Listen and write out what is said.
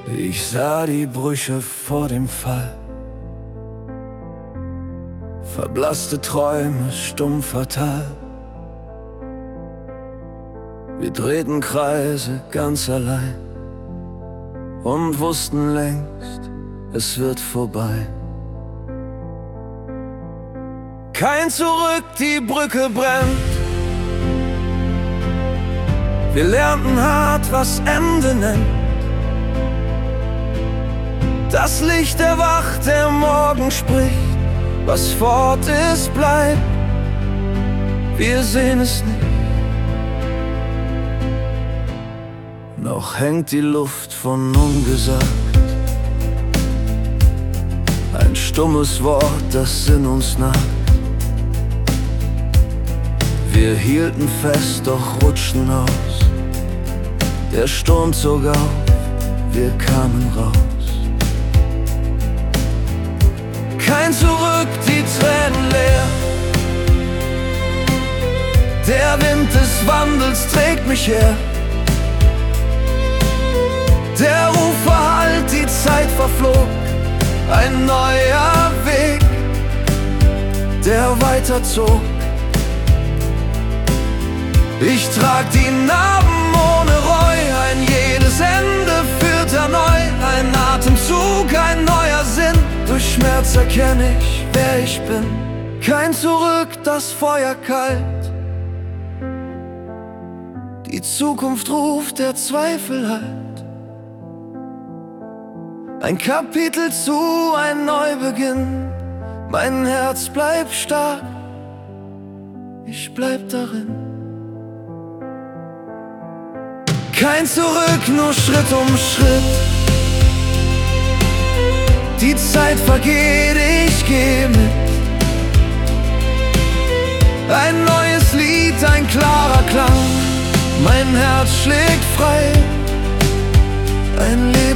Ich sah die Brüche vor dem Fall, verblasste Träume stumm fatal. Wir drehten Kreise ganz allein und wussten längst, es wird vorbei. Kein Zurück, die Brücke brennt. Wir lernten hart, was Ende nennt. Das Licht erwacht, der Morgen spricht. Was fort ist, bleibt. Wir sehen es nicht. Noch hängt die Luft von ungesagt. Ein stummes Wort, das in uns nagt. Wir hielten fest, doch rutschten aus. Der Sturm zog auf, wir kamen raus. Kein Zurück, die Tränen leer. Der Wind des Wandels trägt mich her. Der Ruf verhallt, die Zeit verflog. Ein neuer Weg, der weiterzog. Ich trag die Narben ohne Reue. Ein jedes Ende führt erneu. Ein Atemzug, ein neuer Sinn. Durch Schmerz erkenne ich, wer ich bin. Kein Zurück, das Feuer kalt. Die Zukunft ruft, der Zweifel halt. Ein Kapitel zu, ein Neubeginn. Mein Herz bleibt stark, ich bleib darin. Kein Zurück, nur Schritt um Schritt. Die Zeit vergeht, ich geh mit. Ein neues Lied, ein klarer Klang. Mein Herz schlägt frei. Ein Leben